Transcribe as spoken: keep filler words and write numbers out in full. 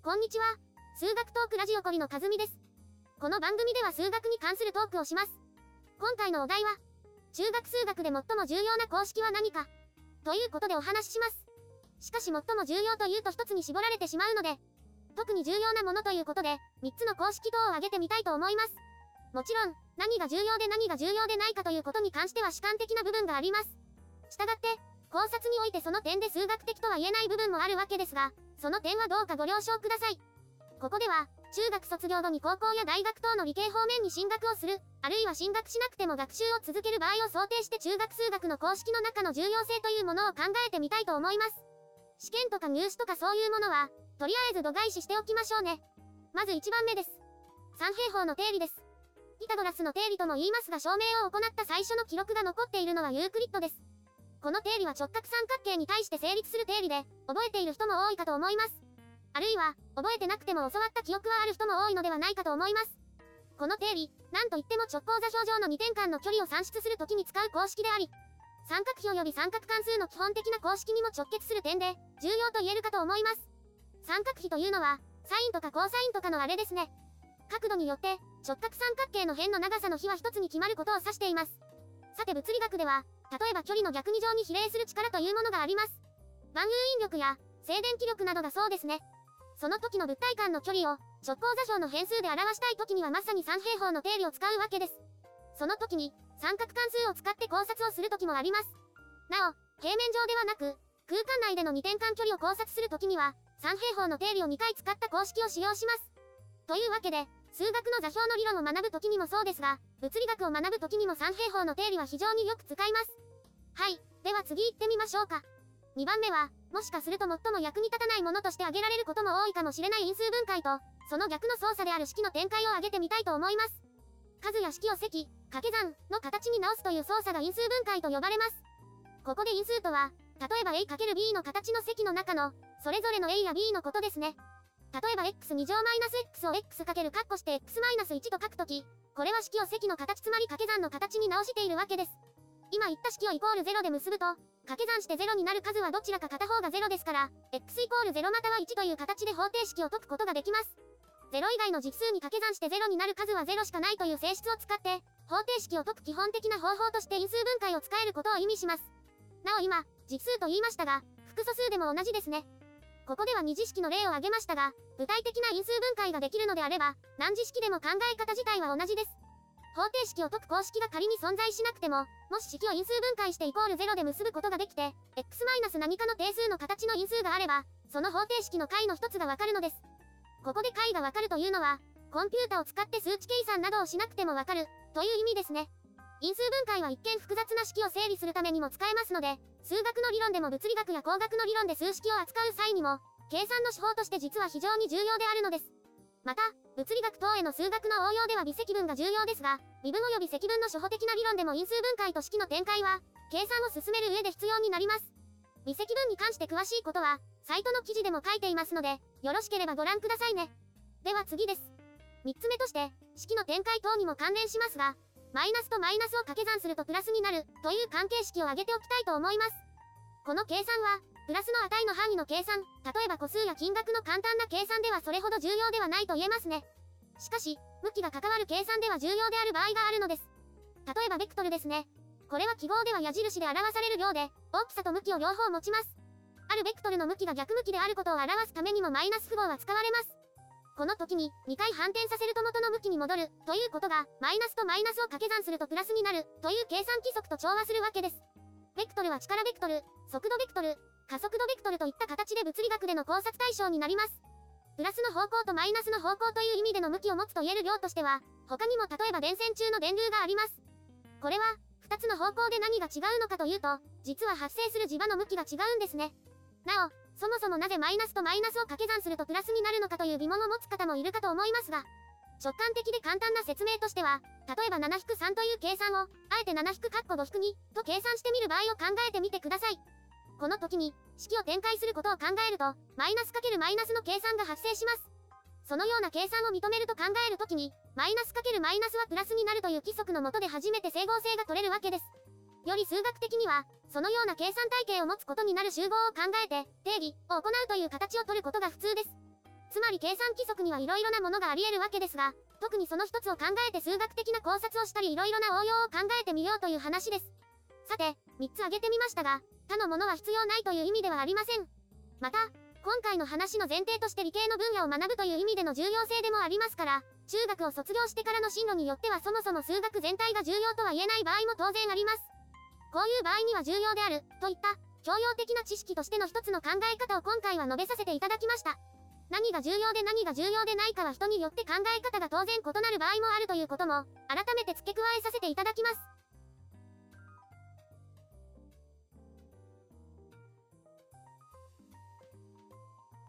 こんにちは。数学トークラジオコリのかずみです。この番組では数学に関するトークをします。今回のお題は、中学数学で最も重要な公式は何かということでお話しします。しかし最も重要というと一つに絞られてしまうので、特に重要なものということで、みっつの公式等を挙げてみたいと思います。もちろん、何が重要で何が重要でないかということに関しては主観的な部分があります。したがって、考察においてその点で数学的とは言えない部分もあるわけですが、その点はどうかご了承ください。ここでは、中学卒業後に高校や大学等の理系方面に進学をする、あるいは進学しなくても学習を続ける場合を想定して中学数学の公式の中の重要性というものを考えてみたいと思います。試験とか入試とかそういうものは、とりあえず度外視しておきましょうね。まずいちばんめです。三平方の定理です。ピタゴラスの定理とも言いますが証明を行った最初の記録が残っているのはユークリッドです。この定理は直角三角形に対して成立する定理で、覚えている人も多いかと思います。あるいは、覚えてなくても教わった記憶はある人も多いのではないかと思います。この定理、なんといっても直行座標上のにてん間の距離を算出するときに使う公式であり、三角比及び三角関数の基本的な公式にも直結する点で、重要と言えるかと思います。三角比というのは、サインとかコーサインとかのあれですね。角度によって、直角三角形の辺の長さの比は一つに決まることを指しています。さて物理学では、例えば距離の逆二乗に比例する力というものがあります。万有引力や静電気力などがそうですね。その時の物体間の距離を直行座標の変数で表したい時にはまさに三平方の定理を使うわけです。その時に三角関数を使って考察をする時もあります。なお、平面上ではなく、空間内での二点間距離を考察する時には、三平方の定理をにかい使った公式を使用します。というわけで、数学の座標の理論を学ぶ時にもそうですが、物理学を学ぶ時にも三平方の定理は非常によく使います。はい、では次行ってみましょうか。にばんめは、もしかすると最も役に立たないものとして挙げられることも多いかもしれない因数分解と、その逆の操作である式の展開を挙げてみたいと思います。数や式を積、掛け算の形に直すという操作が因数分解と呼ばれます。ここで因数とは、例えば a×b の形の積の中の、それぞれの a や b のことですね。例えば x に乗マイナス x を x かける括弧して x マイナスいちと書くとき、これは式を積の形つまり掛け算の形に直しているわけです。今言った式をイコールゼロで結ぶと、掛け算してゼロになる数はどちらか片方がゼロですから、x イコールゼロまたはいちという形で方程式を解くことができます。ゼロ以外の実数に掛け算してゼロになる数はゼロしかないという性質を使って、方程式を解く基本的な方法として因数分解を使えることを意味します。なお今、実数と言いましたが、複素数でも同じですね。ここでは二次式の例を挙げましたが、具体的な因数分解ができるのであれば、何次式でも考え方自体は同じです。方程式を解く公式が仮に存在しなくても、もし式を因数分解してイコールゼロで結ぶことができて、x マイナス何かの定数の形の因数があれば、その方程式の解の一つがわかるのです。ここで解がわかるというのは、コンピュータを使って数値計算などをしなくてもわかる、という意味ですね。因数分解は一見複雑な式を整理するためにも使えますので、数学の理論でも物理学や工学の理論で数式を扱う際にも、計算の手法として実は非常に重要であるのです。また、物理学等への数学の応用では微積分が重要ですが、微分及び積分の初歩的な理論でも因数分解と式の展開は、計算を進める上で必要になります。微積分に関して詳しいことは、サイトの記事でも書いていますので、よろしければご覧くださいね。では次です。みっつめとして、式の展開等にも関連しますが、マイナスとマイナスを掛け算するとプラスになる、という関係式を挙げておきたいと思います。この計算は、プラスの値の範囲の計算、例えば個数や金額の簡単な計算ではそれほど重要ではないと言えますね。しかし、向きが関わる計算では重要である場合があるのです。例えばベクトルですね。これは記号では矢印で表される量で、大きさと向きを両方持ちます。あるベクトルの向きが逆向きであることを表すためにもマイナス符号は使われます。この時に、にかい反転させると元の向きに戻る、ということが、マイナスとマイナスを掛け算するとプラスになる、という計算規則と調和するわけです。ベクトルは力ベクトル、速度ベクトル、加速度ベクトルといった形で物理学での考察対象になります。プラスの方向とマイナスの方向という意味での向きを持つと言える量としては、他にも例えば電線中の電流があります。これは、ふたつの方向で何が違うのかというと、実は発生する磁場の向きが違うんですね。なお、そもそもなぜマイナスとマイナスを掛け算するとプラスになるのかという疑問を持つ方もいるかと思いますが、直感的で簡単な説明としては、例えば ななひくさん という計算を、あえて ななひくごひくに と計算してみる場合を考えてみてください。この時に、式を展開することを考えると、マイナス×マイナスの計算が発生します。そのような計算を認めると考えるときに、マイナス×マイナスはプラスになるという規則の下で初めて整合性が取れるわけです。より数学的には、そのような計算体系を持つことになる集合を考えて、定義を行うという形を取ることが普通です。 つまり計算規則にはいろいろなものがあり得るわけですが、特にその一つを考えて数学的な考察をしたりいろいろな応用を考えてみようという話です。さて、みっつ挙げてみましたが、他のものは必要ないという意味ではありません。また、今回の話の前提として理系の分野を学ぶという意味での重要性でもありますから、中学を卒業してからの進路によってはそもそも数学全体が重要とは言えない場合も当然あります。こういう場合には重要である、といった、教養的な知識としての一つの考え方を今回は述べさせていただきました。何が重要で何が重要でないかは人によって考え方が当然異なる場合もあるということも、改めて付け加えさせていただきます。